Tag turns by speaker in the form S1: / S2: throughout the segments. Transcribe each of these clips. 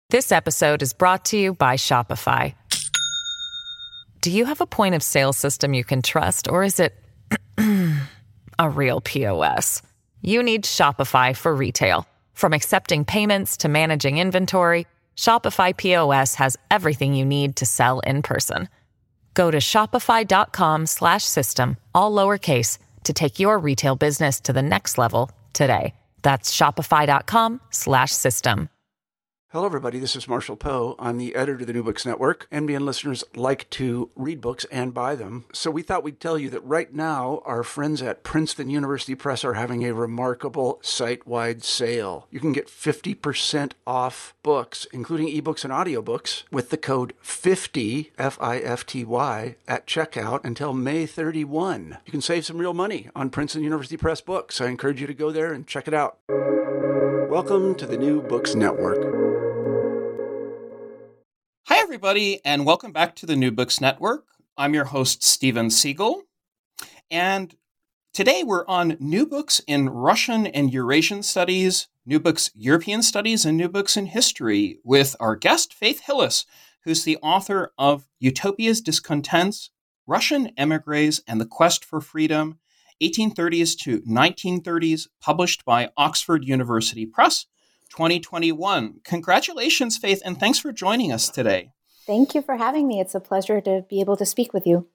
S1: This episode is brought to you by Shopify. Do you have a point of sale system you can trust, or is it a real POS? You need Shopify for retail. From accepting payments to managing inventory, Shopify POS has everything you need to sell in person. Go to shopify.com/system, all lowercase, to take your retail business to the next level today. That's shopify.com/system.
S2: Hello, everybody. This is Marshall Poe. I'm the editor of the New Books Network. NBN listeners like to read books and buy them. So we thought we'd tell you that right now, our friends at Princeton University Press are having a remarkable site-wide sale. You can get 50% off books, including ebooks and audiobooks, with the code 50, F-I-F-T-Y, at checkout until May 31. You can save some real money on Princeton University Press books. I encourage you to go there and check it out. Welcome to the New Books Network.
S3: Hi, everybody, and welcome back to the New Books Network. I'm your host, Steven Siegel, and today we're on New Books in Russian and Eurasian Studies, New Books European Studies, and New Books in History with our guest, Faith Hillis, who's the author of Utopia's Discontents, Russian Emigres and the Quest for Freedom, 1830s to 1930s, published by Oxford University Press, 2021. Congratulations, Faith, and thanks for joining us today.
S4: Thank you for having me. It's a pleasure to be able to speak with you.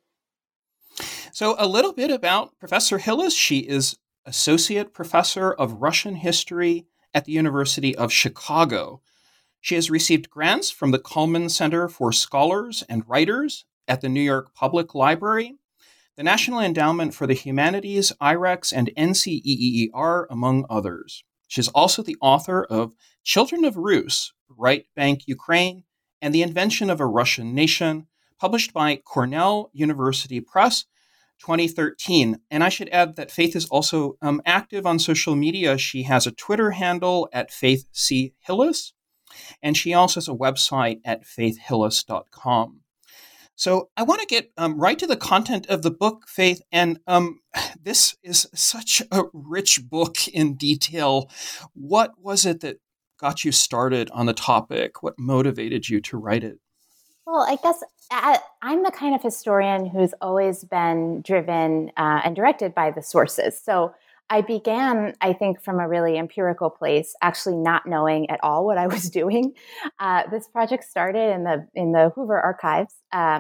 S3: So a little bit about Professor Hillis. She is Associate Professor of Russian History at the University of Chicago. She has received grants from the Cullman Center for Scholars and Writers at the New York Public Library, the National Endowment for the Humanities, IREX, and NCEER, among others. She's also the author of Children of Rus, Right Bank, Ukraine, and the Invention of a Russian Nation, published by Cornell University Press, 2013. And I should add that Faith is also active on social media. She has a Twitter handle at Faith C. Hillis, and she also has a website at faithhillis.com. So I want to get right to the content of the book, Faith, and this is such a rich book in detail. What was it that got you started on the topic? What motivated you to write it?
S4: Well, I guess I'm the kind of historian who's always been driven and directed by the sources. So I began, I think, from a really empirical place, actually not knowing at all what I was doing. This project started in the Hoover Archives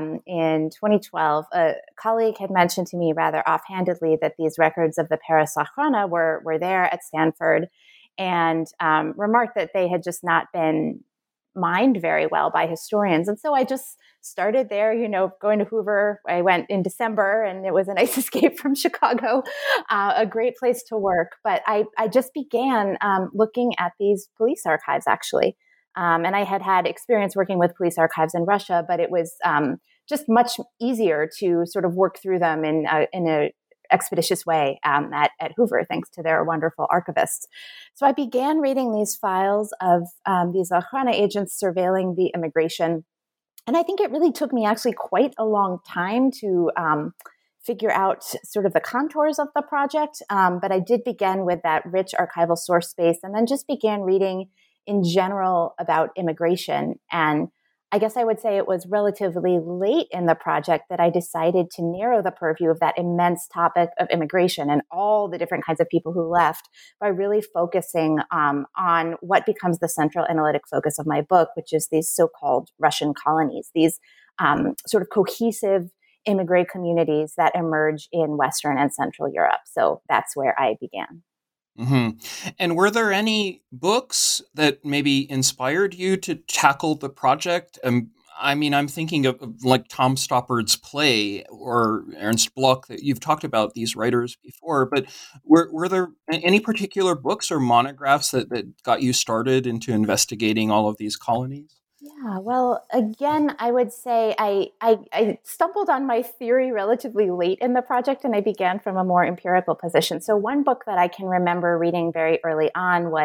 S4: in 2012. A colleague had mentioned to me rather offhandedly that these records of the Paris Sachrana were there at Stanford, and remarked that they had just not been mined very well by historians. And so I just started there, going to Hoover. I went in December, and it was a nice escape from Chicago, a great place to work. But I just began looking at these police archives, actually. And I had experience working with police archives in Russia, but it was just much easier to sort of work through them in a expeditious way at Hoover, thanks to their wonderful archivists. So I began reading these files of these Okhrana agents surveilling the immigration. And I think it really took me actually quite a long time to figure out sort of the contours of the project. But I did begin with that rich archival source space, and then just began reading in general about immigration. And I guess I would say it was relatively late in the project that I decided to narrow the purview of that immense topic of immigration and all the different kinds of people who left by really focusing on what becomes the central analytic focus of my book, which is these so-called Russian colonies, these sort of cohesive immigrant communities that emerge in Western and Central Europe. So that's where I began.
S3: Mm-hmm. And were there any books that maybe inspired you to tackle the project? I mean, I'm thinking of like Tom Stoppard's play or Ernst Bloch. That you've talked about these writers before, but were there any particular books or monographs that got you started into investigating all of these colonies?
S4: Yeah, well, again, I would say I stumbled on my theory relatively late in the project, and I began from a more empirical position. So one book that I can remember reading very early on was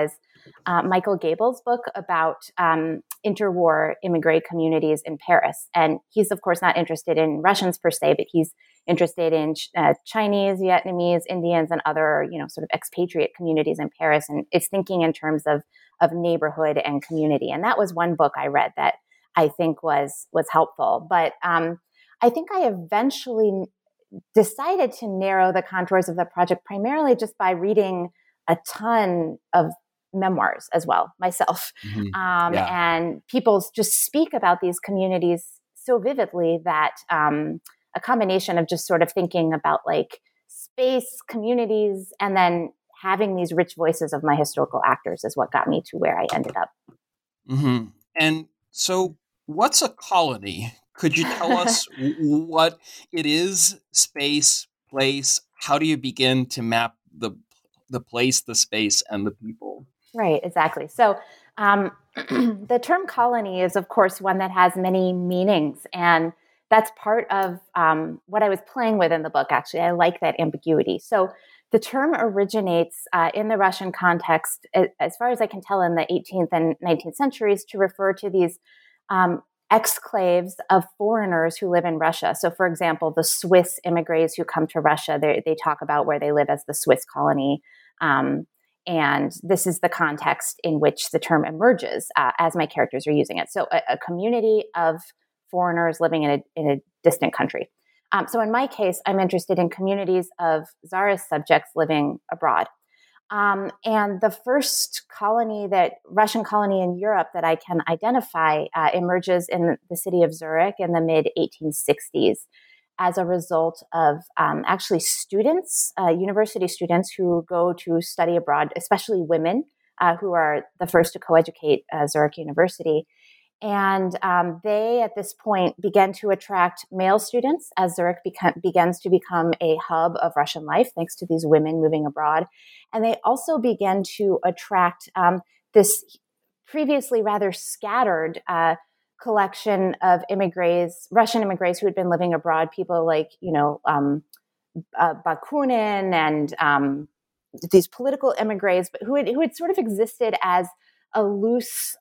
S4: Michael Gable's book about interwar immigrant communities in Paris. And he's, of course, not interested in Russians per se, but he's interested in Chinese, Vietnamese, Indians, and other, sort of expatriate communities in Paris. And it's thinking in terms of neighborhood and community. And that was one book I read that I think was helpful. But I think I eventually decided to narrow the contours of the project primarily just by reading a ton of memoirs as well myself. And people just speak about these communities so vividly that a combination of just sort of thinking about like space, communities, and then having these rich voices of my historical actors is what got me to where I ended up.
S3: Mm-hmm. And so what's a colony? Could you tell us what it is, space, place? How do you begin to map the place, the space, and the people?
S4: Right, exactly. So the term colony is, of course, one that has many meanings. And that's part of what I was playing with in the book, actually. I like that ambiguity. So the term originates in the Russian context, as far as I can tell, in the 18th and 19th centuries, to refer to these exclaves of foreigners who live in Russia. So, for example, the Swiss immigrants who come to Russia, they talk about where they live as the Swiss colony. And this is the context in which the term emerges as my characters are using it. So a community of foreigners living in a distant country. So in my case, I'm interested in communities of Tsarist subjects living abroad. And the first Russian colony in Europe that I can identify emerges in the city of Zurich in the mid-1860s as a result of actually students, university students who go to study abroad, especially women who are the first to co-educate Zurich University. And they, at this point, began to attract male students as Zurich begins to become a hub of Russian life, thanks to these women moving abroad. And they also began to attract this previously rather scattered collection of Russian immigrants who had been living abroad, people like, Bakunin and these political immigrants, but who had sort of existed as a loose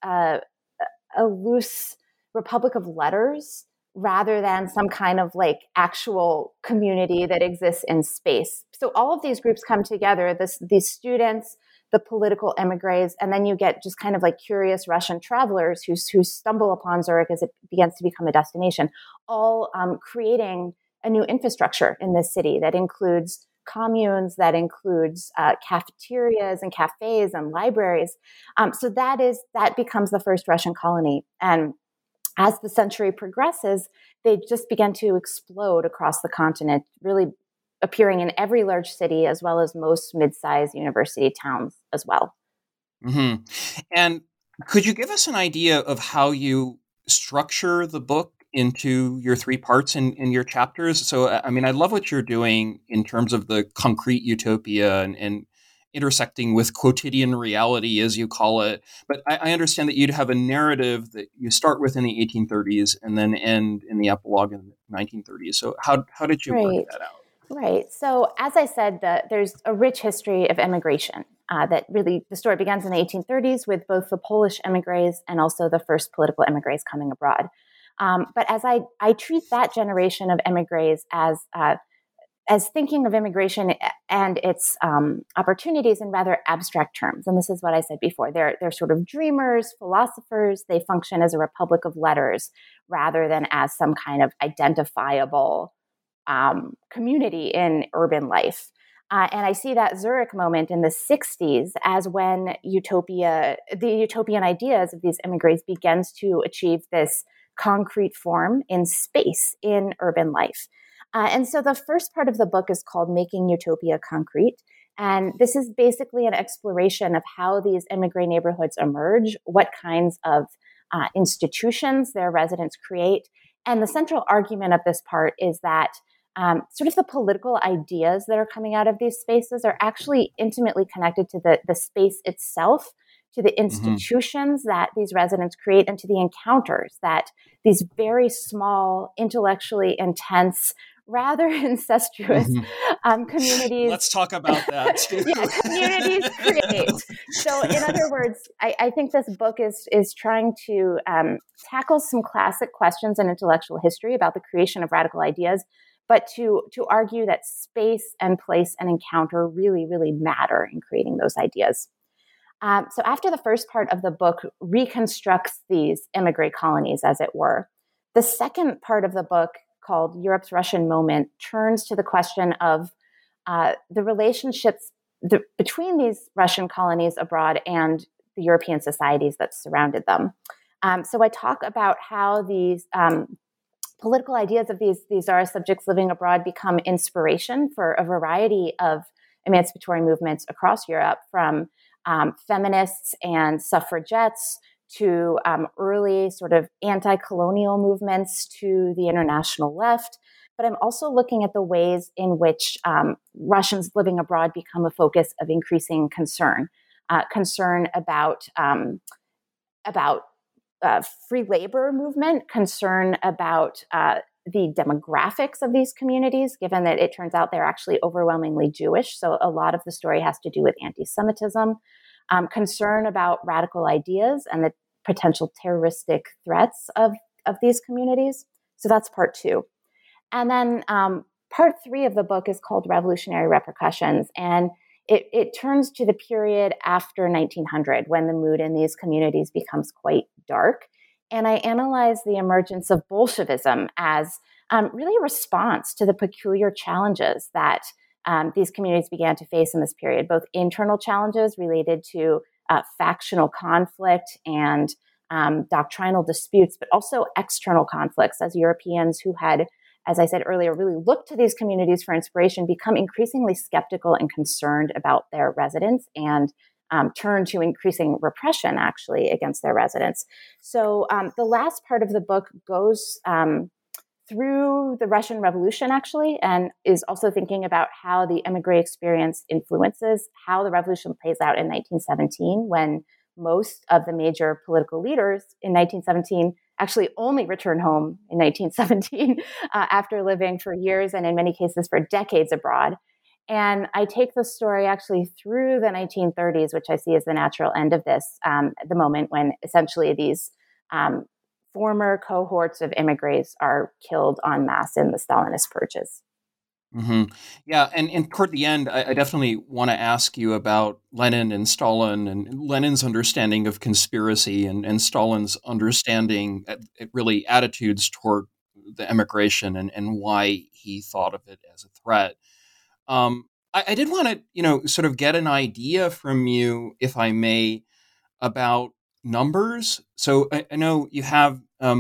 S4: republic of letters rather than some kind of like actual community that exists in space. So all of these groups come together, these students, the political emigres, and then you get just kind of like curious Russian travelers who stumble upon Zurich as it begins to become a destination, all creating a new infrastructure in this city that includes communes, that includes cafeterias and cafes and libraries. So that becomes the first Russian colony. And as the century progresses, they just begin to explode across the continent, really appearing in every large city as well as most mid-sized university towns as well.
S3: Mm-hmm. And could you give us an idea of how you structure the book into your three parts in your chapters? So, I mean, I love what you're doing in terms of the concrete utopia and intersecting with quotidian reality, as you call it. But I understand that you'd have a narrative that you start with in the 1830s and then end in the epilogue in the 1930s. So how did you work that out?
S4: Right. So as I said, there's a rich history of immigration that really, the story begins in the 1830s with both the Polish emigres and also the first political emigres coming abroad. But as I treat that generation of emigres as thinking of immigration and its opportunities in rather abstract terms. And this is what I said before. They're sort of dreamers, philosophers. They function as a republic of letters rather than as some kind of identifiable community in urban life. And I see that Zurich moment in the 60s as when the utopian ideas of these immigrants begins to achieve this concrete form in space, in urban life. And so the first part of the book is called Making Utopia Concrete. And this is basically an exploration of how these immigrant neighborhoods emerge, what kinds of institutions their residents create. And the central argument of this part is that sort of the political ideas that are coming out of these spaces are actually intimately connected to the space itself, to the institutions that these residents create, and to the encounters that these very small, intellectually intense, rather incestuous communities.
S3: Let's talk about that too.
S4: Communities create. So in other words, I think this book is trying to tackle some classic questions in intellectual history about the creation of radical ideas, but to argue that space and place and encounter really, really matter in creating those ideas. So after the first part of the book reconstructs these immigrant colonies, as it were, the second part of the book, called Europe's Russian Moment, turns to the question of the relationships between these Russian colonies abroad and the European societies that surrounded them. So I talk about how these political ideas of these Tsarist subjects living abroad become inspiration for a variety of emancipatory movements across Europe, from feminists and suffragettes to early sort of anti-colonial movements to the international left. But I'm also looking at the ways in which Russians living abroad become a focus of increasing concern about free labor movement, concern about the demographics of these communities, given that it turns out they're actually overwhelmingly Jewish. So a lot of the story has to do with anti-Semitism, concern about radical ideas and the potential terroristic threats of these communities. So that's part two. And then part three of the book is called Revolutionary Repercussions. And it turns to the period after 1900, when the mood in these communities becomes quite dark. And I analyze the emergence of Bolshevism as really a response to the peculiar challenges that these communities began to face in this period, both internal challenges related to factional conflict and doctrinal disputes, but also external conflicts, as Europeans who had, as I said earlier, really looked to these communities for inspiration, become increasingly skeptical and concerned about their residents, and turn to increasing repression, actually, against their residents. So the last part of the book goes through the Russian Revolution, actually, and is also thinking about how the emigre experience influences how the revolution plays out in 1917, when most of the major political leaders in 1917 actually only returned home in 1917 after living for years and in many cases for decades abroad. And I take the story actually through the 1930s, which I see as the natural end of this, the moment when essentially these former cohorts of immigrants are killed en masse in the Stalinist purges.
S3: Mm-hmm. Yeah, and toward the end, I definitely want to ask you about Lenin and Stalin, and Lenin's understanding of conspiracy, and Stalin's understanding, really attitudes toward the emigration, and why he thought of it as a threat. I did want to, sort of get an idea from you, if I may, about numbers. So I know you have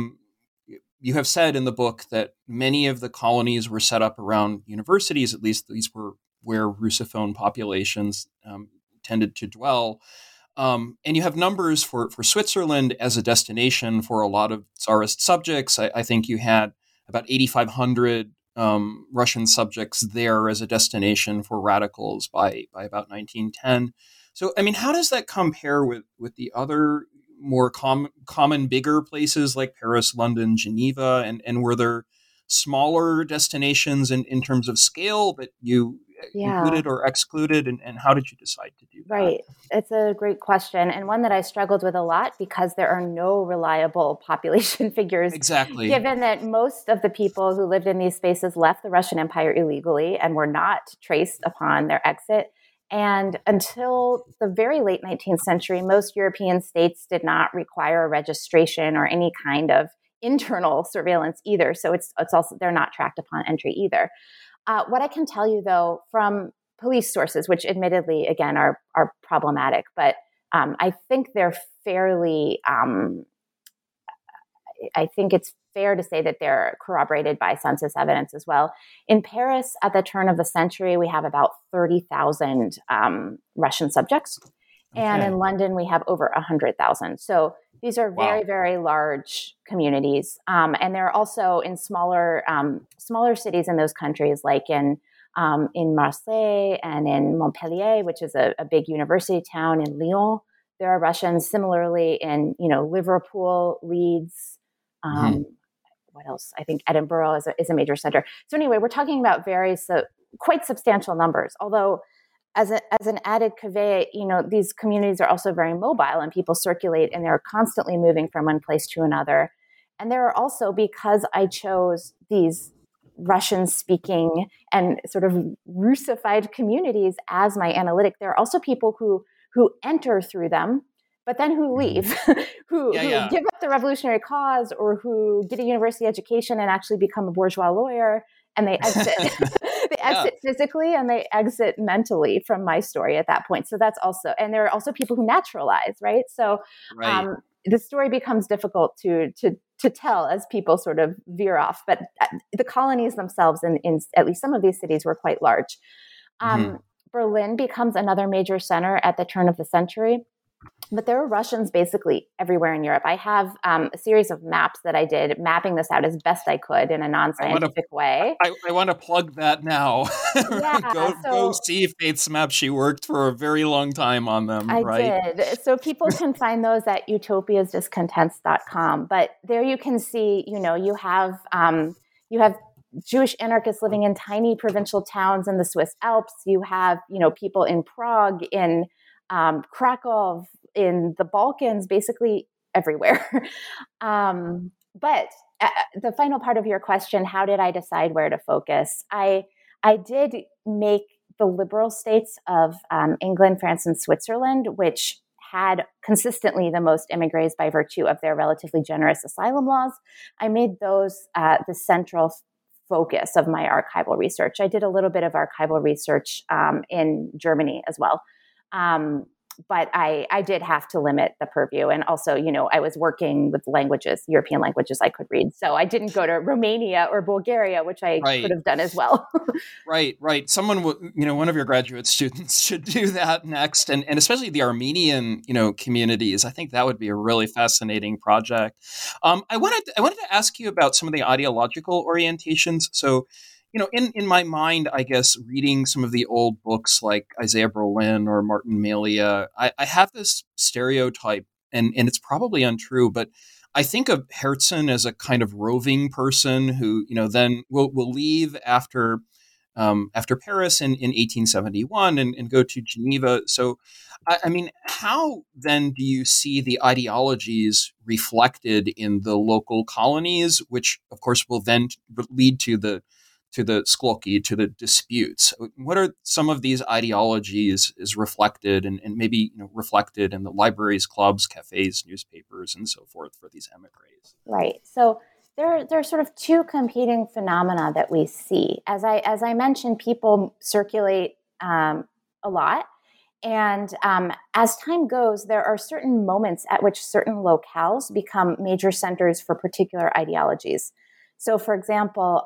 S3: said in the book that many of the colonies were set up around universities. At least these were where Russophone populations tended to dwell. And you have numbers for Switzerland as a destination for a lot of Tsarist subjects. I think you had about 8,500 Russian subjects there as a destination for radicals by about 1910. So, I mean, how does that compare with the other more common bigger places like Paris, London, Geneva, and were there smaller destinations in terms of scale that you included or excluded, and how did you decide to do that?
S4: Right. It's a great question, and one that I struggled with a lot because there are no reliable population figures.
S3: Exactly.
S4: Given that most of the people who lived in these spaces left the Russian Empire illegally and were not traced upon their exit. And until the very late 19th century, most European states did not require registration or any kind of internal surveillance either. So it's also, they're not tracked upon entry either. What I can tell you, though, from police sources, which admittedly, again, are problematic, but I think they're fairly, I think it's fair to say that they're corroborated by census evidence as well. In Paris, at the turn of the century, we have about 30,000 Russian subjects. Okay. And in London, we have over 100,000. So these are very, very large communities. And they're also in smaller cities in those countries, like in Marseille and in Montpellier, which is a big university town, in Lyon. There are Russians. Similarly in, Liverpool, Leeds, what else? I think Edinburgh is a major center. So anyway, we're talking about quite substantial numbers, although as an added caveat, these communities are also very mobile and people circulate and they're constantly moving from one place to another. And there are also, because I chose these Russian-speaking and sort of Russified communities as my analytic, there are also people who enter through them, but then who leave, who give up the revolutionary cause or who get a university education and actually become a bourgeois lawyer, and they exit. They exit physically and they exit mentally from my story at that point. So that's also, and there are also people who naturalize, right? So the story becomes difficult to tell as people sort of veer off. But the colonies themselves in at least some of these cities were quite large. Berlin becomes another major center at the turn of the century. But there are Russians basically everywhere in Europe. I have a series of maps that I did, mapping this out as best I could in a non-scientific way.
S3: I want to plug that now. Go see Faith's map. She worked for a very long time on them, right?
S4: Did. So people can find those at utopiasdiscontents.com. But there you can see, you have Jewish anarchists living in tiny provincial towns in the Swiss Alps. You have, people in Prague, in Krakow, in the Balkans, basically everywhere. But the final part of your question, how did I decide where to focus? I did make the liberal states of England, France, and Switzerland, which had consistently the most immigrants by virtue of their relatively generous asylum laws. I made those the central focus of my archival research. I did a little bit of archival research in Germany as well. But I did have to limit the purview. And also, I was working with European languages I could read. So I didn't go to Romania or Bulgaria, which I could have done as well.
S3: Right. Someone, one of your graduate students should do that next. And especially the Armenian, communities. I think that would be a really fascinating project. I wanted to ask you about some of the ideological orientations. So, in my mind, I guess, reading some of the old books like Isaiah Berlin or Martin Melia, I have this stereotype, and it's probably untrue, but I think of Herzen as a kind of roving person who, then will leave after Paris in 1871 and go to Geneva. So, I mean, how then do you see the ideologies reflected in the local colonies, which, of course, will then lead to the skloki, to the disputes? What are some of these ideologies is reflected and maybe reflected in the libraries, clubs, cafes, newspapers, and so forth for these emigres?
S4: Right. So there are sort of two competing phenomena that we see. As I mentioned, people circulate a lot. And as time goes, there are certain moments at which certain locales become major centers for particular ideologies. So, for example,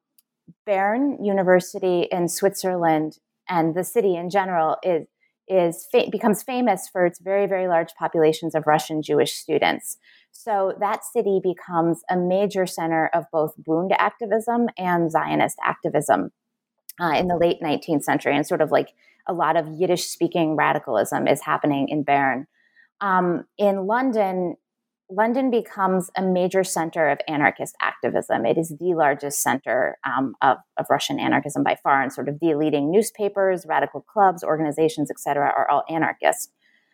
S4: Bern University in Switzerland and the city in general becomes famous for its very, very large populations of Russian Jewish students. So that city becomes a major center of both Bund activism and Zionist activism in the late 19th century. And sort of like a lot of Yiddish-speaking radicalism is happening in Bern. In London becomes a major center of anarchist activism. It is the largest center of Russian anarchism by far, and sort of the leading newspapers, radical clubs, organizations, etc., are all anarchist.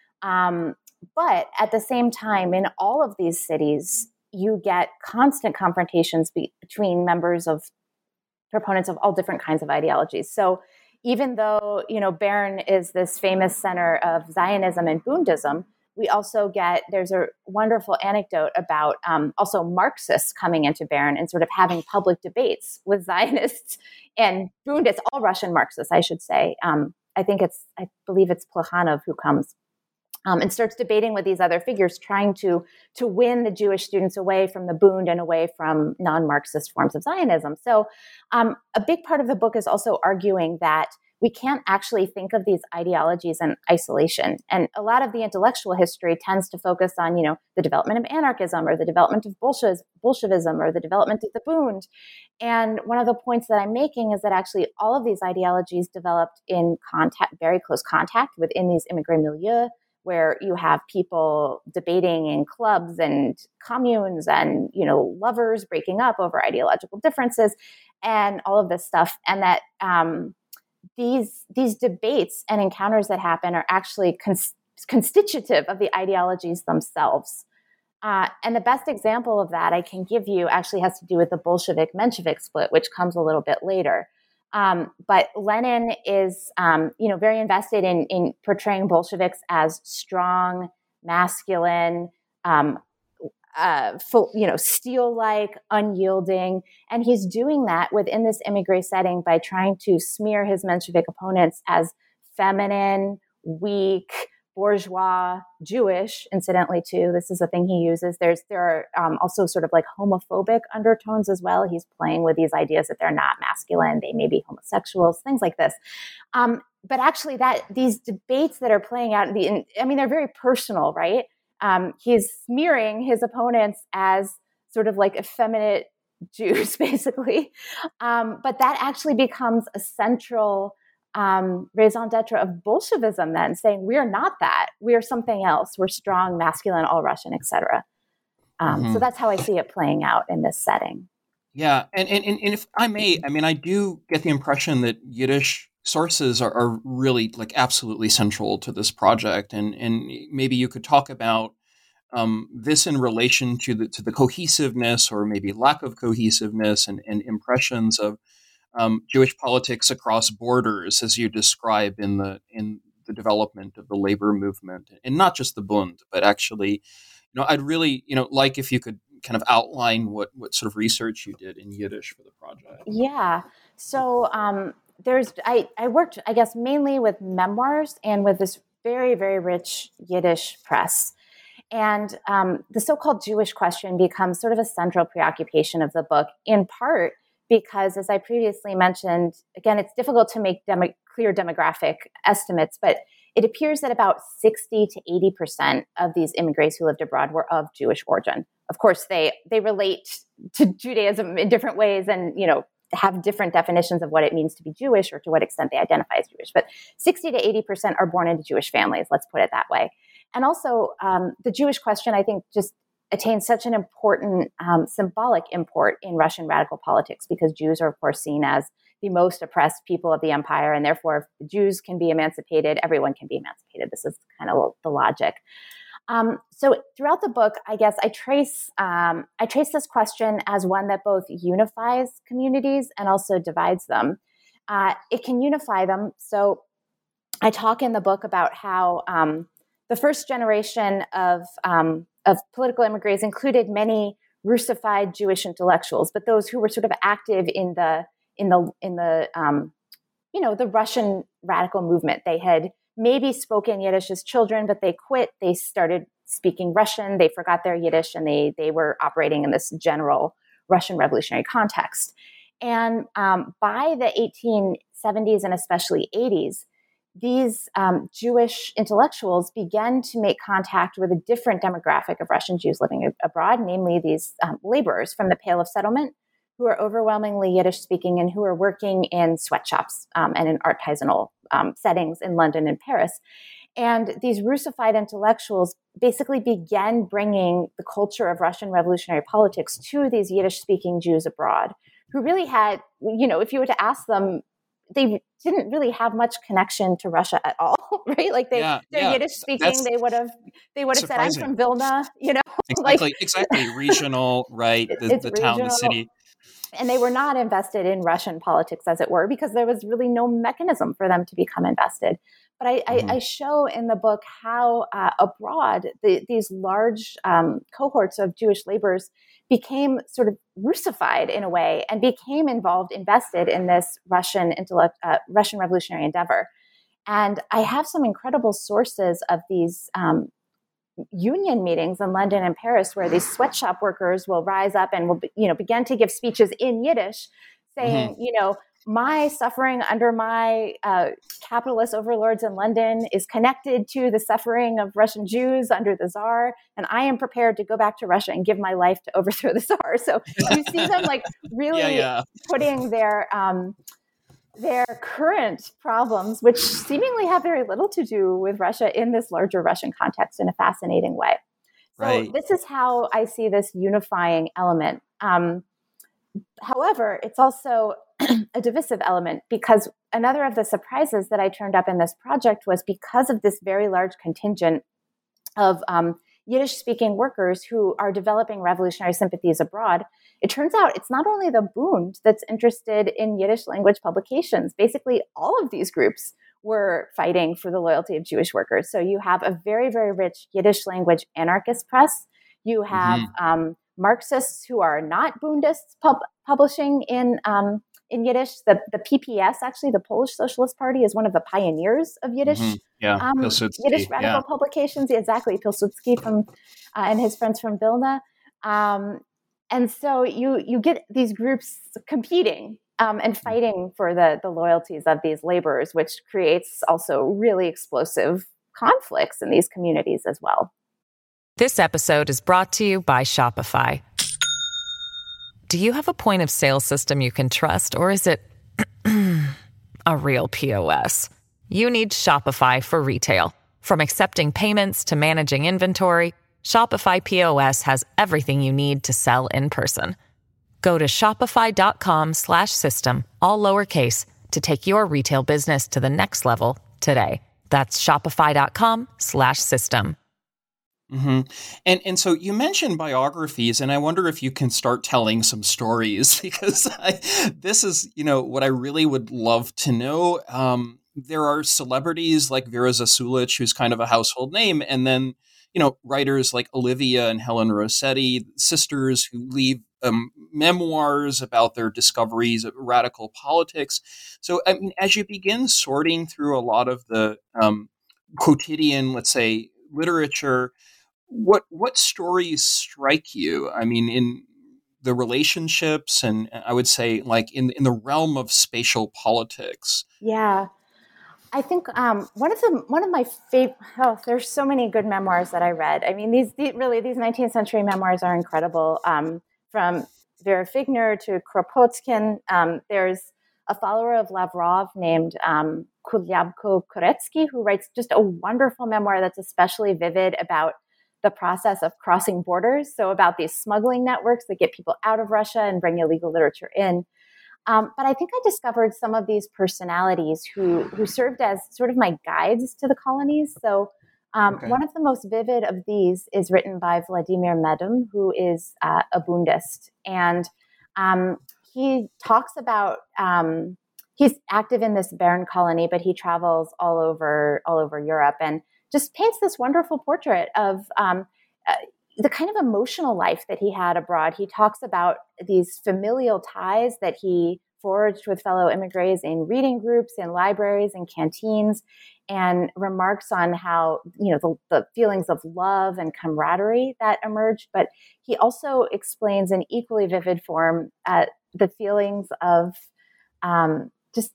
S4: But at the same time, in all of these cities, you get constant confrontations between proponents of all different kinds of ideologies. So even though, Bern is this famous center of Zionism and Bundism, we also there's a wonderful anecdote about also Marxists coming into Bern and sort of having public debates with Zionists and Bundists, all Russian Marxists, I should say. I believe it's Plekhanov who comes and starts debating with these other figures, trying to win the Jewish students away from the Bund and away from non-Marxist forms of Zionism. So a big part of the book is also arguing that we can't actually think of these ideologies in isolation. And a lot of the intellectual history tends to focus on, the development of anarchism or the development of Bolshevism or the development of the Bund. And one of the points that I'm making is that actually all of these ideologies developed in very close contact within these immigrant milieu, where you have people debating in clubs and communes and, lovers breaking up over ideological differences and all of this stuff. And that these debates and encounters that happen are actually constitutive of the ideologies themselves. And the best example of that I can give you actually has to do with the Bolshevik-Menshevik split, which comes a little bit later. But Lenin is, very invested in portraying Bolsheviks as strong, masculine, steel-like, unyielding. And he's doing that within this immigrant setting by trying to smear his Menshevik opponents as feminine, weak, bourgeois, Jewish, incidentally, too. This is a thing he uses. There are also sort of like homophobic undertones as well. He's playing with these ideas that they're not masculine, they may be homosexuals, things like this. But actually, these debates that are playing out, they're very personal, right? He's smearing his opponents as sort of like effeminate Jews, basically. But that actually becomes a central raison d'etre of Bolshevism then, saying we're not that, we're something else, we're strong, masculine, all Russian, etc. So that's how I see it playing out in this setting.
S3: Yeah, and if I may, I do get the impression that Yiddish sources are really like absolutely central to this project, and maybe you could talk about this in relation to the cohesiveness or maybe lack of cohesiveness and impressions of Jewish politics across borders, as you describe in the development of the labor movement, and not just the Bund, but actually, I'd really, like if you could kind of outline what sort of research you did in Yiddish for the project.
S4: Yeah. So I worked, I guess, mainly with memoirs and with this very, very rich Yiddish press. And the so-called Jewish question becomes sort of a central preoccupation of the book, in part because, as I previously mentioned, again, it's difficult to make clear demographic estimates, but it appears that about 60 to 80% of these immigrants who lived abroad were of Jewish origin. Of course, they relate to Judaism in different ways and, have different definitions of what it means to be Jewish or to what extent they identify as Jewish. But 60 to 80% are born into Jewish families, let's put it that way. And also, the Jewish question, I think, just attains such an important symbolic import in Russian radical politics, because Jews are, of course, seen as the most oppressed people of the empire, and therefore, if the Jews can be emancipated, everyone can be emancipated. This is kind of the logic. So throughout the book, I guess I trace this question as one that both unifies communities and also divides them. It can unify them. So I talk in the book about how the first generation of political immigrants included many Russified Jewish intellectuals, but those who were sort of active in the Russian radical movement. They had maybe spoken Yiddish as children, but they quit. They started speaking Russian. They forgot their Yiddish, and they were operating in this general Russian revolutionary context. And by the 1870s and especially 80s, these Jewish intellectuals began to make contact with a different demographic of Russian Jews living abroad, namely these laborers from the Pale of Settlement, who are overwhelmingly Yiddish-speaking and who are working in sweatshops and in artisanal settings in London and Paris. And these Russified intellectuals basically began bringing the culture of Russian revolutionary politics to these Yiddish-speaking Jews abroad, who really had, if you were to ask them, they didn't really have much connection to Russia at all, right? Like they're Yiddish speaking. They would have said, "I'm from Vilna,"
S3: Exactly. Regional, right? The town, the city.
S4: And they were not invested in Russian politics, as it were, because there was really no mechanism for them to become invested. But I show in the book how abroad these large cohorts of Jewish laborers became sort of Russified in a way and became invested in this Russian revolutionary endeavor. And I have some incredible sources of these union meetings in London and Paris, where these sweatshop workers will rise up and will begin to give speeches in Yiddish, saying, my suffering under my capitalist overlords in London is connected to the suffering of Russian Jews under the Tsar, and I am prepared to go back to Russia and give my life to overthrow the Tsar. So you see them really putting their their current problems, which seemingly have very little to do with Russia in this larger Russian context in a fascinating way. So
S3: Right.
S4: this is how I see this unifying element. However, it's also a divisive element, because another of the surprises that I turned up in this project was because of this very large contingent of Yiddish-speaking workers who are developing revolutionary sympathies abroad. It turns out it's not only the Bund that's interested in Yiddish language publications. Basically, all of these groups were fighting for the loyalty of Jewish workers. So you have a very, very rich Yiddish language anarchist press. You have Marxists who are not Bundists publishing in Yiddish. The PPS, actually, the Polish Socialist Party, is one of the pioneers of Yiddish Yiddish radical publications. Exactly, Pilsudski and his friends from Vilna. And so you get these groups competing and fighting for the loyalties of these laborers, which creates also really explosive conflicts in these communities as well.
S1: This episode is brought to you by Shopify. Do you have a point of sale system you can trust, or is it a real POS? You need Shopify for retail. From accepting payments to managing inventory, Shopify POS has everything you need to sell in person. Go to shopify.com/system, all lowercase, to take your retail business to the next level today. That's shopify.com/system.
S3: Mm-hmm. And so you mentioned biographies, and I wonder if you can start telling some stories, because this is, what I really would love to know. There are celebrities like Vera Zasulich, who's kind of a household name, and then, writers like Olivia and Helen Rossetti, sisters who leave memoirs about their discoveries of radical politics. So, I mean, as you begin sorting through a lot of the quotidian, let's say, literature, what stories strike you? I mean, in the relationships, and I would say, like, in the realm of spatial politics.
S4: Yeah, I think one of my favorite. Oh, there's so many good memoirs that I read. I mean, these 19th century memoirs are incredible. From Vera Figner to Kropotkin. There's a follower of Lavrov named Kulyabko Koretsky, who writes just a wonderful memoir that's especially vivid about the process of crossing borders. So about these smuggling networks that get people out of Russia and bring illegal literature in. But I think I discovered some of these personalities who served as sort of my guides to the colonies. So one of the most vivid of these is written by Vladimir Medum, who is a Bundist. And he talks about, he's active in this Bern colony, but he travels all over Europe and just paints this wonderful portrait of the kind of emotional life that he had abroad. He talks about these familial ties that he forged with fellow immigrants in reading groups, in libraries, and canteens, and remarks on how, the feelings of love and camaraderie that emerged. But he also explains in equally vivid form the feelings of just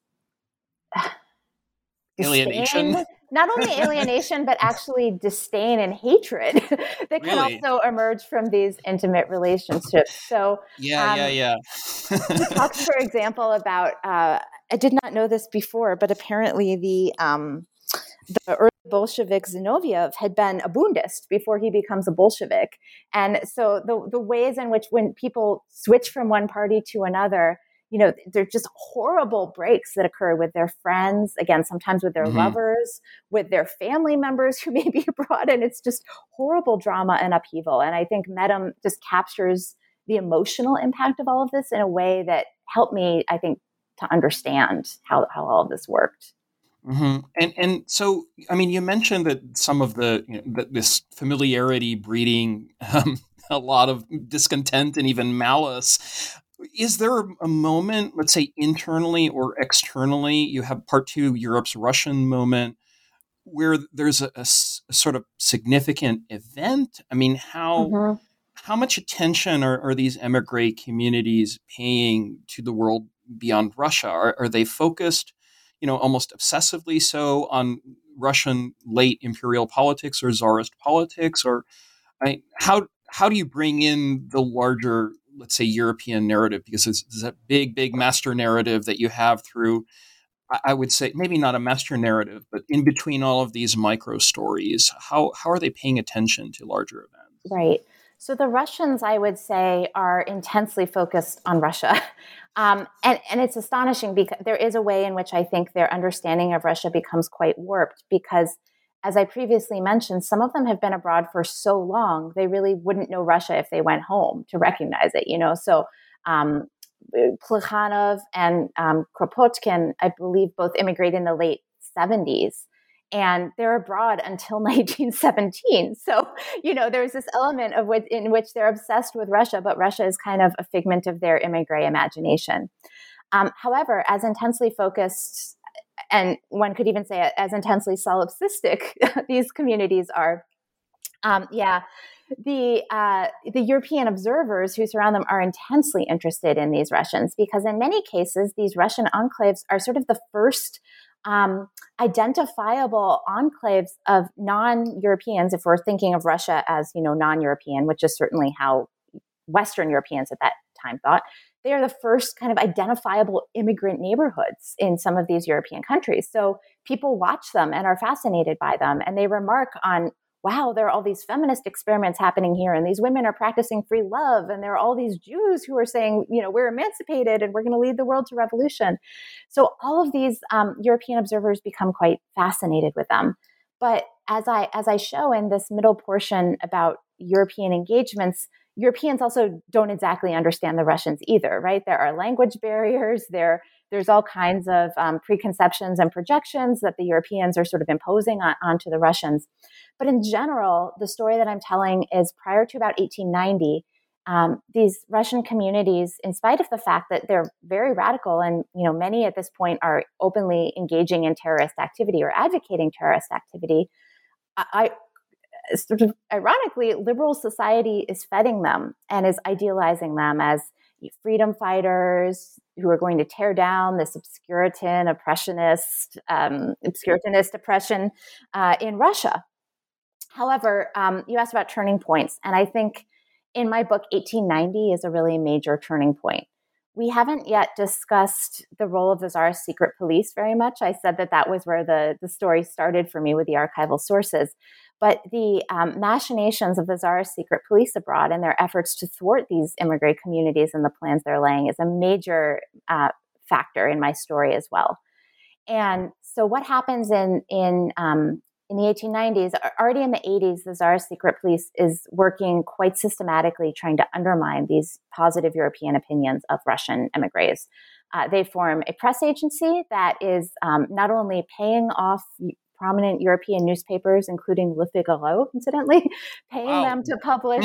S3: alienation.
S4: Not only alienation, but actually disdain and hatred that can also emerge from these intimate relationships. So,
S3: He
S4: talks, for example, about I did not know this before, but apparently the early Bolshevik Zinoviev had been a Bundist before he becomes a Bolshevik, and so the ways in which when people switch from one party to another, they're just horrible breaks that occur with their friends, again, sometimes with their lovers, with their family members who may be abroad, and it's just horrible drama and upheaval. And I think Medum just captures the emotional impact of all of this in a way that helped me, I think, to understand how all of this worked.
S3: Mm-hmm. And so, I mean, you mentioned that some of this familiarity breeding a lot of discontent and even malice. Is there a moment, let's say internally or externally, you have part two, Europe's Russian moment, where there's a sort of significant event? I mean, how much attention are these emigre communities paying to the world beyond Russia? Are they focused, almost obsessively so on Russian late imperial politics or czarist politics? Or how do you bring in the larger, let's say, European narrative? Because there's that big master narrative that you have through I would say maybe not a master narrative, but in between all of these micro stories, how are they paying attention to larger events?
S4: Right. So the Russians, I would say, are intensely focused on Russia. And it's astonishing because there is a way in which I think their understanding of Russia becomes quite warped because, as I previously mentioned, some of them have been abroad for so long, they really wouldn't know Russia if they went home to recognize it, So Plekhanov and Kropotkin, I believe, both immigrated in the late 70s. And they're abroad until 1917. So, there's this element in which they're obsessed with Russia, but Russia is kind of a figment of their immigrant imagination. However, as intensely focused, and one could even say as intensely solipsistic, these communities are, the European observers who surround them are intensely interested in these Russians because in many cases, these Russian enclaves are sort of the first identifiable enclaves of non-Europeans, if we're thinking of Russia as, non-European, which is certainly how Western Europeans at that time thought. They are the first kind of identifiable immigrant neighborhoods in some of these European countries. So people watch them and are fascinated by them, and they remark on, wow, there are all these feminist experiments happening here, and these women are practicing free love, and there are all these Jews who are saying, we're emancipated and we're going to lead the world to revolution. So all of these European observers become quite fascinated with them. But as I show in this middle portion about European engagements, Europeans also don't exactly understand the Russians either, right? There are language barriers. There's all kinds of preconceptions and projections that the Europeans are sort of imposing onto the Russians. But in general, the story that I'm telling is prior to about 1890, these Russian communities, in spite of the fact that they're very radical and many at this point are openly engaging in terrorist activity or advocating terrorist activity, sort of ironically, liberal society is feeding them and is idealizing them as freedom fighters who are going to tear down this obscurantinist oppression in Russia. However, you asked about turning points, and I think in my book, 1890 is a really major turning point. We haven't yet discussed the role of the Tsarist secret police very much. I said that was where the story started for me with the archival sources. But the machinations of the Tsarist secret police abroad and their efforts to thwart these immigrant communities and the plans they're laying is a major factor in my story as well. And so what happens in the 1890s, already in the 80s, the Tsarist secret police is working quite systematically trying to undermine these positive European opinions of Russian émigrés. They form a press agency that is not only paying off prominent European newspapers, including Le Figaro, incidentally, paying them to publish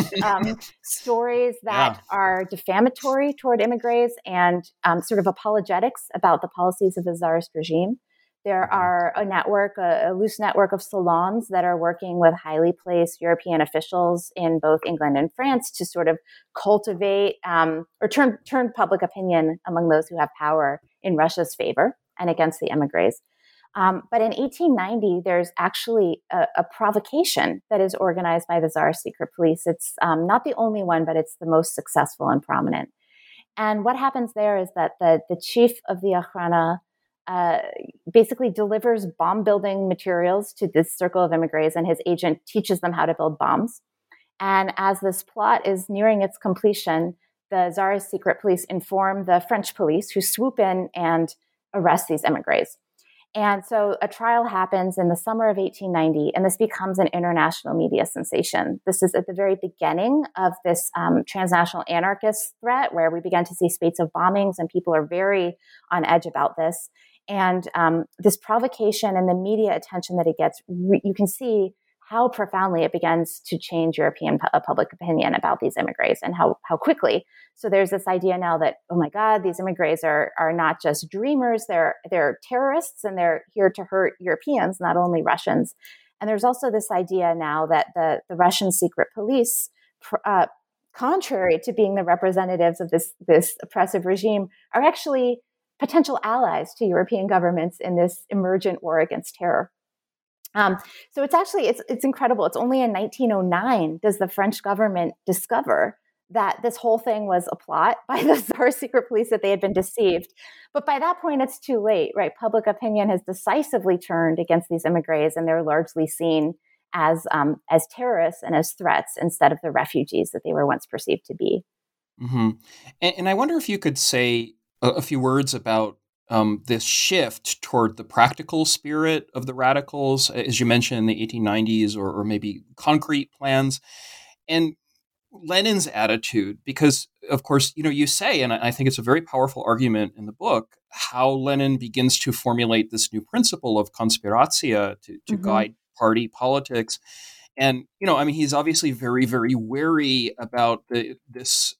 S4: stories that are defamatory toward émigrés and sort of apologetics about the policies of the Tsarist regime. There are a loose network of salons that are working with highly placed European officials in both England and France to sort of cultivate or turn public opinion among those who have power in Russia's favor and against the émigrés. But in 1890, there's actually a provocation that is organized by the Tsarist secret police. It's not the only one, but it's the most successful and prominent. And what happens there is that the chief of the Okhrana basically delivers bomb building materials to this circle of émigrés, and his agent teaches them how to build bombs. And as this plot is nearing its completion, the Tsarist secret police inform the French police, who swoop in and arrest these émigrés. And so a trial happens in the summer of 1890, and this becomes an international media sensation. This is at the very beginning of this transnational anarchist threat, where we began to see spates of bombings, and people are very on edge about this. And this provocation and the media attention that it gets, you can see how profoundly it begins to change European public opinion about these émigrés and how quickly. So there's this idea now that, oh my God, these émigrés are not just dreamers, they're terrorists, and they're here to hurt Europeans, not only Russians. And there's also this idea now that the Russian secret police, contrary to being the representatives of this oppressive regime, are actually potential allies to European governments in this emergent war against terror. So it's incredible. It's only in 1909 does the French government discover that this whole thing was a plot by the Tsar secret police, that they had been deceived. But by that point, it's too late, right? Public opinion has decisively turned against these immigrants, and they're largely seen as terrorists and as threats instead of the refugees that they were once perceived to be.
S3: Mm-hmm. And I wonder if you could say a few words about this shift toward the practical spirit of the radicals, as you mentioned in the 1890s, or maybe concrete plans, and Lenin's attitude, because of course, you say, and I think it's a very powerful argument in the book, how Lenin begins to formulate this new principle of konspiracja to guide party politics. And, he's obviously very, very wary about these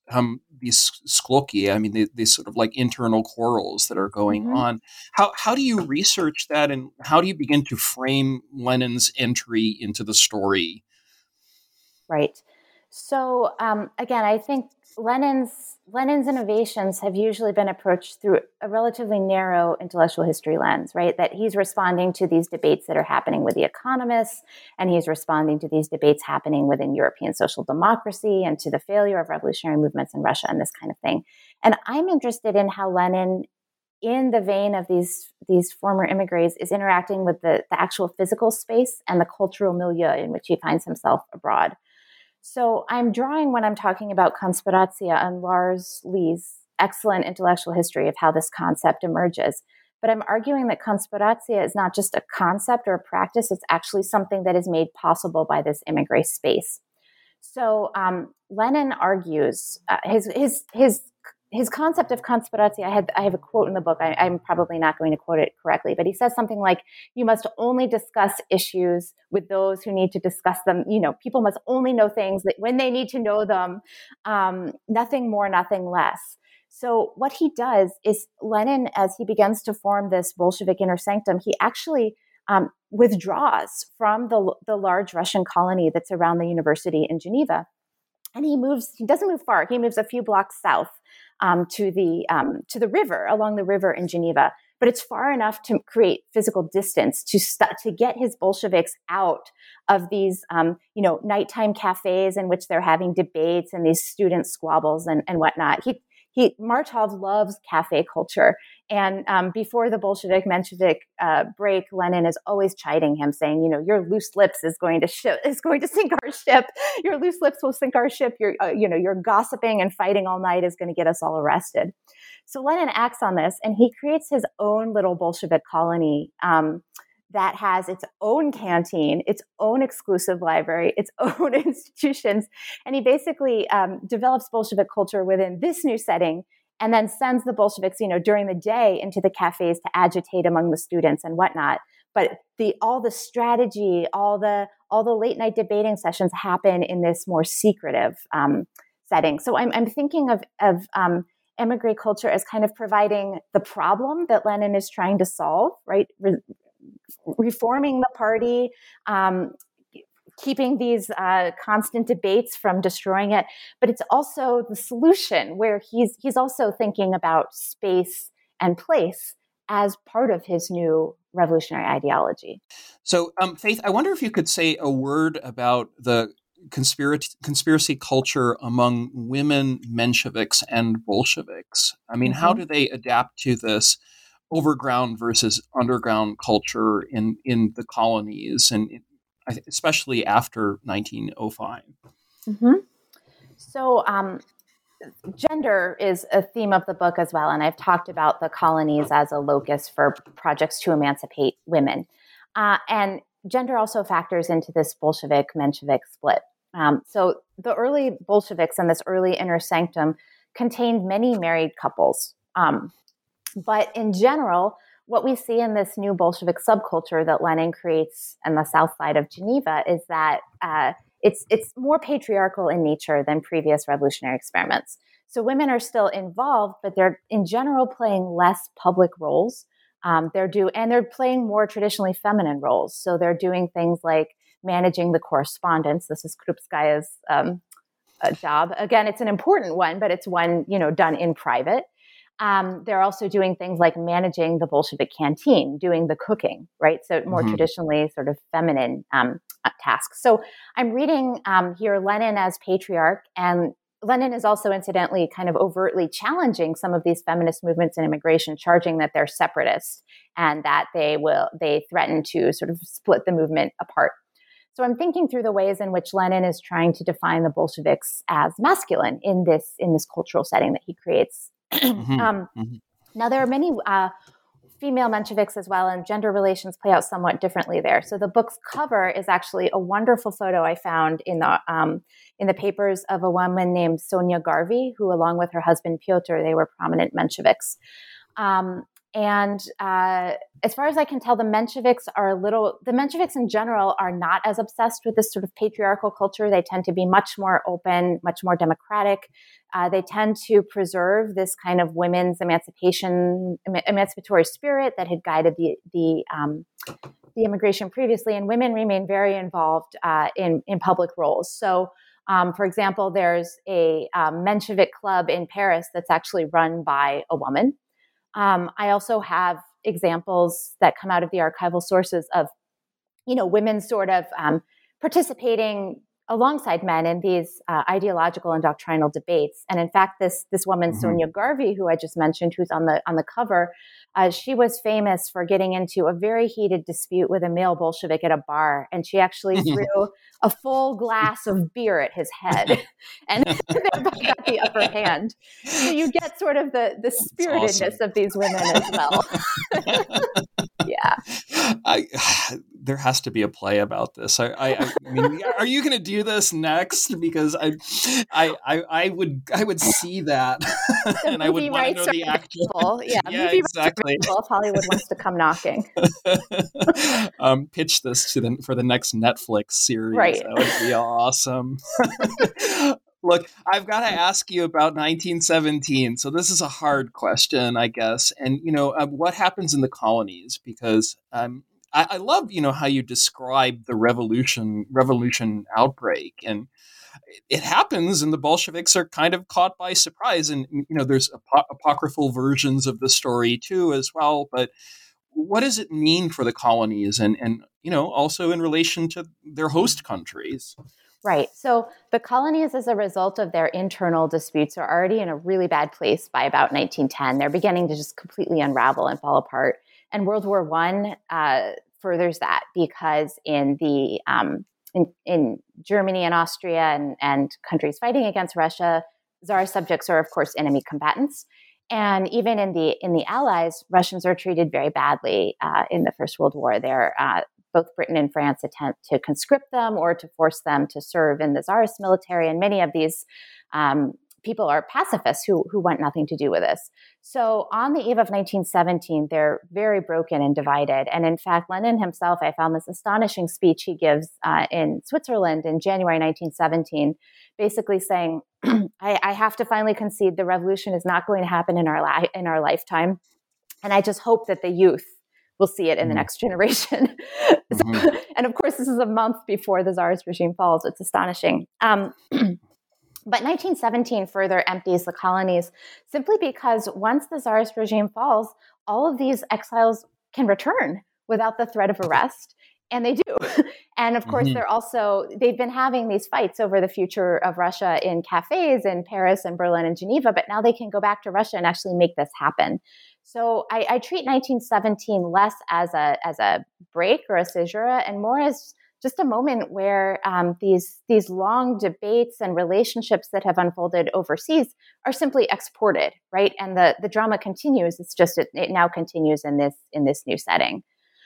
S3: skloki, these sort of like internal quarrels that are going on. How do you research that, and how do you begin to frame Lenin's entry into the story?
S4: Right. So again, I think Lenin's innovations have usually been approached through a relatively narrow intellectual history lens, right? That he's responding to these debates that are happening with the economists, and he's responding to these debates happening within European social democracy and to the failure of revolutionary movements in Russia and this kind of thing. And I'm interested in how Lenin, in the vein of these former immigrants, is interacting with the actual physical space and the cultural milieu in which he finds himself abroad. So I'm drawing, when I'm talking about konspiracja, on Lars Lee's excellent intellectual history of how this concept emerges. But I'm arguing that konspiracja is not just a concept or a practice, it's actually something that is made possible by this immigrant space. So Lenin argues his concept of konspiracja. I have a quote in the book. I'm probably not going to quote it correctly, but he says something like, "You must only discuss issues with those who need to discuss them. People must only know things that when they need to know them, nothing more, nothing less." So what he does is, Lenin, as he begins to form this Bolshevik inner sanctum, he actually withdraws from the large Russian colony that's around the university in Geneva. And he doesn't move far. He moves a few blocks south to the river, along the river in Geneva. But it's far enough to create physical distance to get his Bolsheviks out of these, nighttime cafes in which they're having debates and these student squabbles and whatnot. Martov loves cafe culture. And before the Bolshevik-Menshevik break, Lenin is always chiding him, saying, "Your loose lips is going to sink our ship. Your loose lips will sink our ship. Your gossiping and fighting all night is going to get us all arrested." So Lenin acts on this, and he creates his own little Bolshevik colony that has its own canteen, its own exclusive library, its own institutions. And he basically develops Bolshevik culture within this new setting, and then sends the Bolsheviks, during the day into the cafes to agitate among the students and whatnot. But all the strategy, all the late night debating sessions happen in this more secretive setting. So I'm thinking of emigre culture as kind of providing the problem that Lenin is trying to solve, right? Reforming the party, keeping these constant debates from destroying it. But it's also the solution, where he's also thinking about space and place as part of his new revolutionary ideology.
S3: So, Faith, I wonder if you could say a word about the conspiracy culture among women Mensheviks and Bolsheviks. How do they adapt to this overground versus underground culture in the colonies, and especially after 1905?
S4: So gender is a theme of the book as well, and I've talked about the colonies as a locus for projects to emancipate women. And gender also factors into this Bolshevik-Menshevik split. So the early Bolsheviks and this early inner sanctum contained many married couples. But in general, what we see in this new Bolshevik subculture that Lenin creates on the south side of Geneva is that it's more patriarchal in nature than previous revolutionary experiments. So women are still involved, but they're in general playing less public roles. They're playing more traditionally feminine roles. So they're doing things like managing the correspondence. This is Krupskaya's job. Again, it's an important one, but it's one done in private. They're also doing things like managing the Bolshevik canteen, doing the cooking, right? So more traditionally sort of feminine tasks. So I'm reading here Lenin as patriarch and Lenin is also incidentally kind of overtly challenging some of these feminist movements in immigration, charging that they're separatist and that they threaten to sort of split the movement apart. So I'm thinking through the ways in which Lenin is trying to define the Bolsheviks as masculine in this cultural setting that he creates. Now, there are many female Mensheviks as well, and gender relations play out somewhat differently there. So the book's cover is actually a wonderful photo I found in the papers of a woman named Sonia Garvey, who, along with her husband Pyotr, they were prominent Mensheviks. As far as I can tell, the Mensheviks in general are not as obsessed with this sort of patriarchal culture. They tend to be much more open, much more democratic. They tend to preserve this kind of women's emancipatory spirit that had guided the immigration previously, and women remain very involved in public roles. So, for example, there's a Menshevik club in Paris that's actually run by a woman. I also have examples that come out of the archival sources of, women sort of participating alongside men in these ideological and doctrinal debates. And in fact, this woman, Sonia Garvey, who I just mentioned, who's on the cover, she was famous for getting into a very heated dispute with a male Bolshevik at a bar. And she actually threw a full glass of beer at his head and thereby got the upper hand. So you get sort of the spiritedness of these women as well. Yeah.
S3: There has to be a play about this. I mean, are you going to do this next? Because I would see that, and I would want to know the actor.
S4: Yeah,
S3: exactly.
S4: If Hollywood wants to come knocking,
S3: pitch this for the next Netflix series.
S4: Right.
S3: That would be awesome. Look, I've got to ask you about 1917. So this is a hard question, I guess. And, what happens in the colonies? Because I love, how you describe the revolution outbreak. And it happens, and the Bolsheviks are kind of caught by surprise. And, there's apocryphal versions of the story, too, as well. But what does it mean for the colonies and also in relation to their host countries?
S4: Right. So the colonies, as a result of their internal disputes, are already in a really bad place by about 1910. They're beginning to just completely unravel and fall apart. And World War I furthers that, because in Germany and Austria and countries fighting against Russia, Tsar subjects are, of course, enemy combatants. And even in the Allies, Russians are treated very badly in the First World War. Both Britain and France attempt to conscript them or to force them to serve in the Tsarist military. And many of these people are pacifists who want nothing to do with this. So on the eve of 1917, they're very broken and divided. And in fact, Lenin himself, I found this astonishing speech he gives in Switzerland in January 1917, basically saying, I have to finally concede the revolution is not going to happen in our lifetime. And I just hope that the youth will see it in the next generation. And of course, this is a month before the Tsarist regime falls. It's astonishing. But 1917 further empties the colonies simply because once the Tsarist regime falls, all of these exiles can return without the threat of arrest. And they do. And of course, they've been having these fights over the future of Russia in cafes in Paris and Berlin and Geneva, but now they can go back to Russia and actually make this happen. So I treat 1917 less as a break or a caesura and more as just a moment where these long debates and relationships that have unfolded overseas are simply exported, right? And the drama continues. It's just it now continues in this new setting.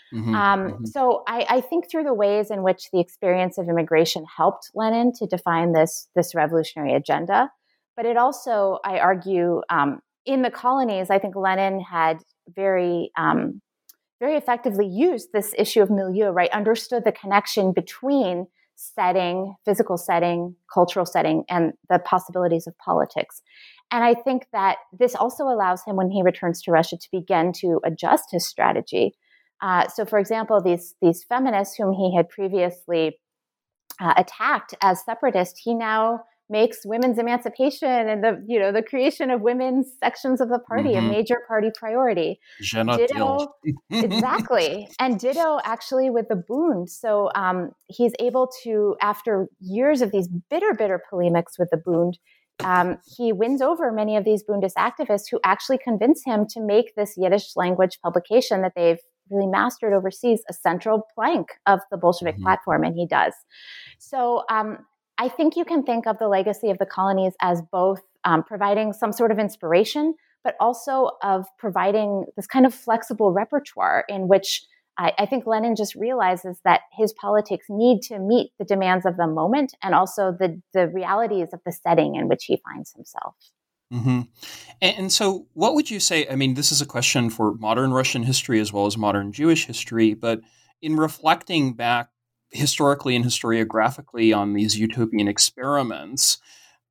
S4: So I think through the ways in which the experience of immigration helped Lenin to define this revolutionary agenda, but it also, I argue, in the colonies, I think Lenin had very effectively used this issue of milieu, right? Understood the connection between setting, physical setting, cultural setting, and the possibilities of politics. And I think that this also allows him, when he returns to Russia, to begin to adjust his strategy. So, for example, these feminists whom he had previously attacked as separatists, he now makes women's emancipation and the creation of women's sections of the party a major party priority. Ditto, exactly. And ditto actually with the Bund. So he's able to, after years of these bitter polemics with the Bund, he wins over many of these Bundist activists who actually convince him to make this Yiddish language publication that they've really mastered overseas a central plank of the Bolshevik platform, and he does. So I think you can think of the legacy of the colonies as both providing some sort of inspiration, but also of providing this kind of flexible repertoire in which I think Lenin just realizes that his politics need to meet the demands of the moment and also the realities of the setting in which he finds himself.
S3: Mm-hmm. And so what would you say, I mean, this is a question for modern Russian history as well as modern Jewish history, but in reflecting back historically and historiographically on these utopian experiments,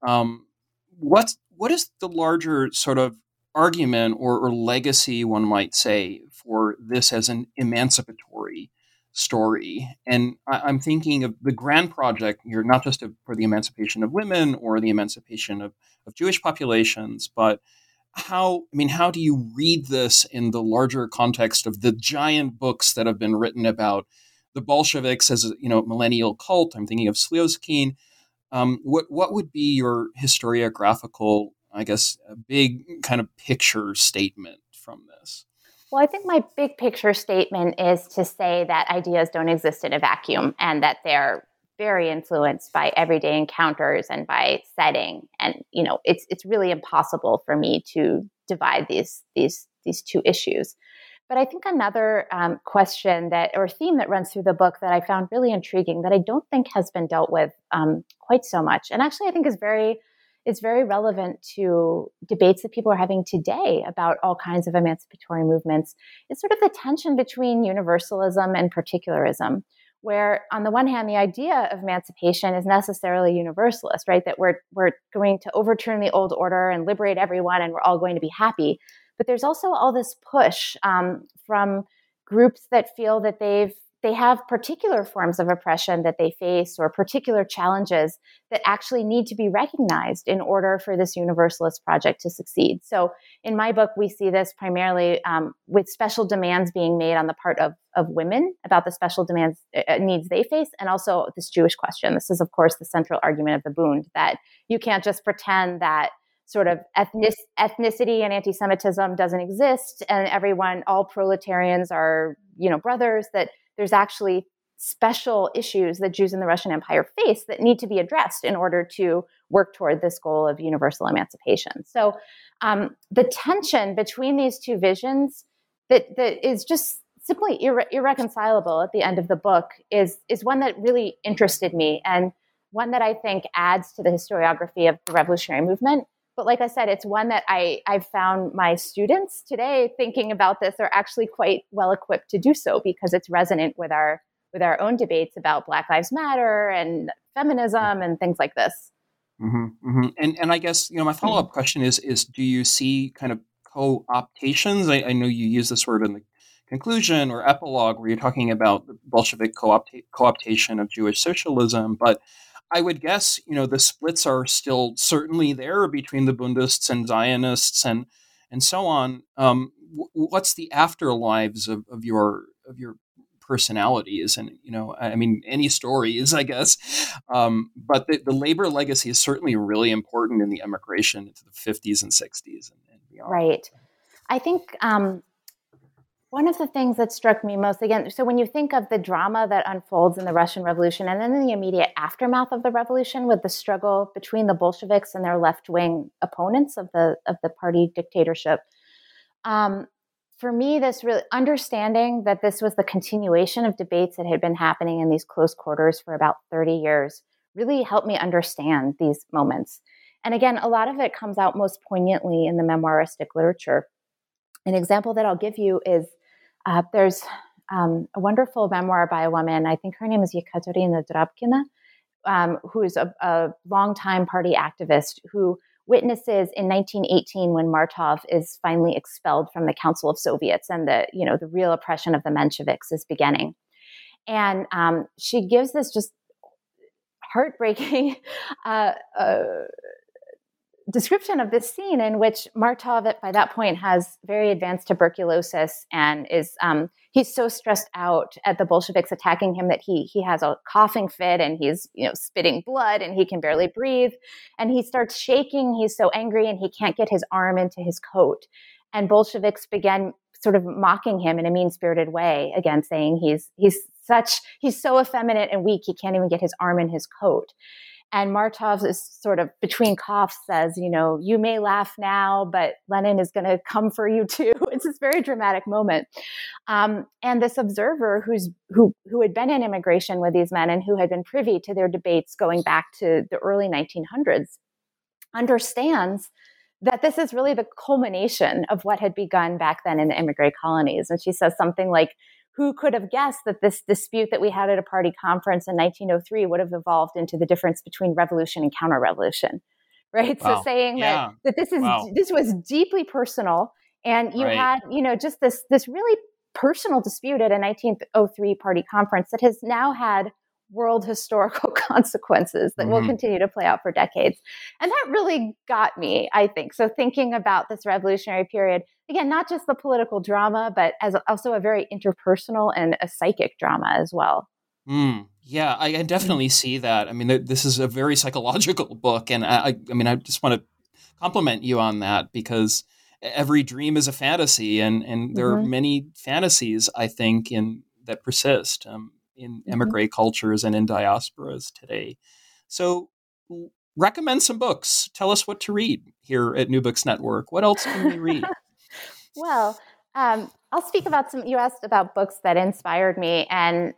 S3: what is the larger sort of argument or legacy, one might say, for this as an emancipatory story? And I'm thinking of the grand project here, not just for the emancipation of women or the emancipation of Jewish populations, but how do you read this in the larger context of the giant books that have been written about the Bolsheviks as a millennial cult? I'm thinking of Slyozkin. What would be your historiographical, I guess, a big kind of picture statement from this?
S4: Well, I think my big picture statement is to say that ideas don't exist in a vacuum and that they're very influenced by everyday encounters and by setting. And, it's really impossible for me to divide these two issues. But I think another question or theme that runs through the book that I found really intriguing that I don't think has been dealt with quite so much, and actually I think is very relevant to debates that people are having today about all kinds of emancipatory movements, is sort of the tension between universalism and particularism, where on the one hand, the idea of emancipation is necessarily universalist, right? That we're going to overturn the old order and liberate everyone and we're all going to be happy. But there's also all this push from groups that feel that they have particular forms of oppression that they face or particular challenges that actually need to be recognized in order for this universalist project to succeed. So in my book, we see this primarily with special demands being made on the part of women about the special needs they face, and also this Jewish question. This is, of course, the central argument of the Bund, that you can't just pretend that sort of ethnicity and anti-Semitism doesn't exist and all proletarians are, brothers, that there's actually special issues that Jews in the Russian Empire face that need to be addressed in order to work toward this goal of universal emancipation. So the tension between these two visions that is just simply irreconcilable at the end of the book is one that really interested me, and one that I think adds to the historiography of the revolutionary movement. But like I said, it's one that I've found my students today thinking about this are actually quite well equipped to do so, because it's resonant with our own debates about Black Lives Matter and feminism and things like this.
S3: Mm-hmm, mm-hmm. And I guess, my follow-up question is do you see kind of co-optations? I know you use this word in the conclusion or epilogue where you're talking about the Bolshevik co-optation of Jewish socialism, but I would guess, the splits are still certainly there between the Bundists and Zionists and so on. What's the afterlives of your personalities? And, any stories, I guess. But the labor legacy is certainly really important in the emigration into the 50s and 60s and beyond.
S4: Right. I think one of the things that struck me most, again, so when you think of the drama that unfolds in the Russian Revolution and then in the immediate aftermath of the revolution with the struggle between the Bolsheviks and their left-wing opponents of the party dictatorship, for me, this really understanding that this was the continuation of debates that had been happening in these close quarters for about 30 years really helped me understand these moments. And again, a lot of it comes out most poignantly in the memoiristic literature. An example that I'll give you is there's a wonderful memoir by a woman, I think her name is Yekaterina Drabkina, who is a longtime party activist who witnesses in 1918 when Martov is finally expelled from the Council of Soviets and the real oppression of the Mensheviks is beginning. And she gives this just heartbreaking description of this scene in which Martov by that point has very advanced tuberculosis and is he's so stressed out at the Bolsheviks attacking him that he has a coughing fit and he's spitting blood and he can barely breathe and he starts shaking. He's so angry and he can't get his arm into his coat. And Bolsheviks began sort of mocking him in a mean-spirited way, again saying he's so effeminate and weak he can't even get his arm in his coat. And Martov is sort of between coughs says, you may laugh now, but Lenin is going to come for you too. It's this very dramatic moment. And this observer who had been in immigration with these men and who had been privy to their debates going back to the early 1900s understands that this is really the culmination of what had begun back then in the immigrant colonies. And she says something like, who could have guessed that this dispute that we had at a party conference in 1903 would have evolved into the difference between revolution and counter-revolution, right? Wow. So saying that this was deeply personal, and you had, just this really personal dispute at a 1903 party conference that has now had world historical consequences that will continue to play out for decades. And that really got me, I think. So thinking about this revolutionary period, again, not just the political drama, but as also a very interpersonal and a psychic drama as well.
S3: Yeah, I definitely see that. I mean, this is a very psychological book. And I just want to compliment you on that, because every dream is a fantasy. And there are many fantasies, I think, that persist in emigre cultures and in diasporas today. So recommend some books. Tell us what to read here at New Books Network. What else can we read?
S4: Well, I'll speak about you asked about books that inspired me. And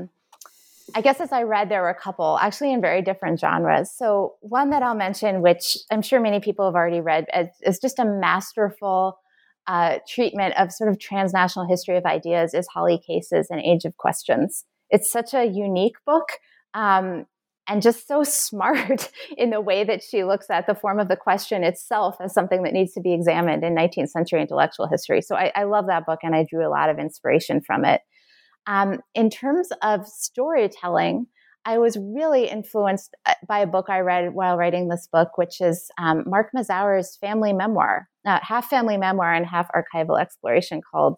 S4: I guess as I read, there were a couple actually in very different genres. So one that I'll mention, which I'm sure many people have already read, is just a masterful treatment of sort of transnational history of ideas, is Holly Case's An Age of Questions. It's such a unique book and just so smart in the way that she looks at the form of the question itself as something that needs to be examined in 19th century intellectual history. So I love that book, and I drew a lot of inspiration from it. In terms of storytelling, I was really influenced by a book I read while writing this book, which is Mark Mazauer's family memoir, half family memoir and half archival exploration, called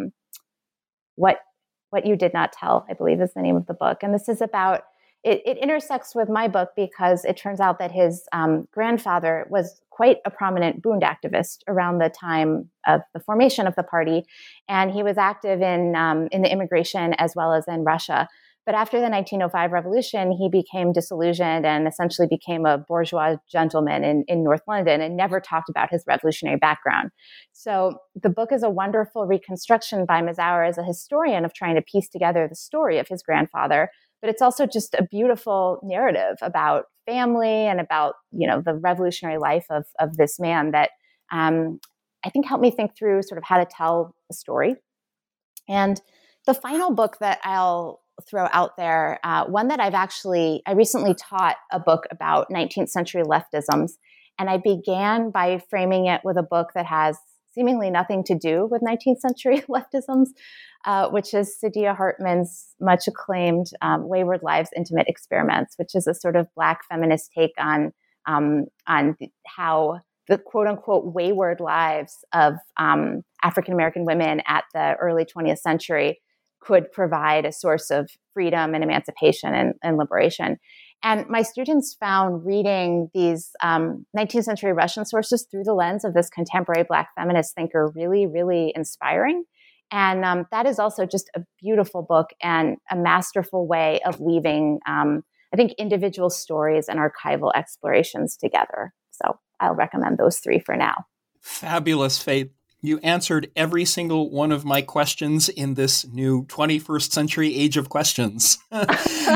S4: What You Did Not Tell, I believe is the name of the book. And this is about, it intersects with my book because it turns out that his grandfather was quite a prominent Bund activist around the time of the formation of the party. And he was active in the immigration as well as in Russia. But after the 1905 revolution, he became disillusioned and essentially became a bourgeois gentleman in North London and never talked about his revolutionary background. So the book is a wonderful reconstruction by Mazauer as a historian of trying to piece together the story of his grandfather. But it's also just a beautiful narrative about family and about, the revolutionary life of this man that I think helped me think through sort of how to tell a story. And the final book that I'll throw out there, one that I recently taught a book about 19th century leftisms, and I began by framing it with a book that has seemingly nothing to do with 19th century leftisms, which is Saidiya Hartman's much acclaimed Wayward Lives, Intimate Experiments, which is a sort of Black feminist take on how the quote unquote wayward lives of African-American women at the early 20th century could provide a source of freedom and emancipation and liberation. And my students found reading these 19th century Russian sources through the lens of this contemporary Black feminist thinker really, really inspiring. And that is also just a beautiful book and a masterful way of weaving, I think, individual stories and archival explorations together. So I'll recommend those three for now.
S3: Fabulous, Faith. You answered every single one of my questions in this new 21st century age of questions. And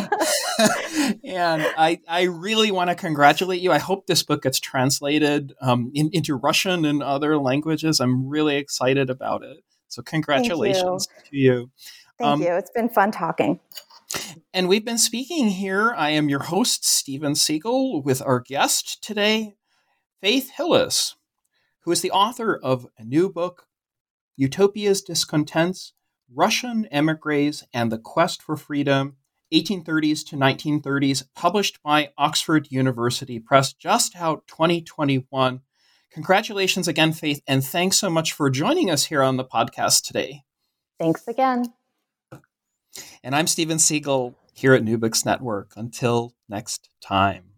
S3: I really want to congratulate you. I hope this book gets translated into Russian and other languages. I'm really excited about it. So congratulations to you.
S4: Thank you. It's been fun talking.
S3: And we've been speaking here. I am your host, Stephen Siegel, with our guest today, Faith Hillis, who is the author of a new book, Utopia's Discontents, Russian Emigres and the Quest for Freedom 1830s to 1930s, published by Oxford University Press, just out 2021. Congratulations again, Faith, and thanks so much for joining us here on the podcast today.
S4: Thanks again.
S3: And I'm Stephen Siegel here at New Books Network. Until next time.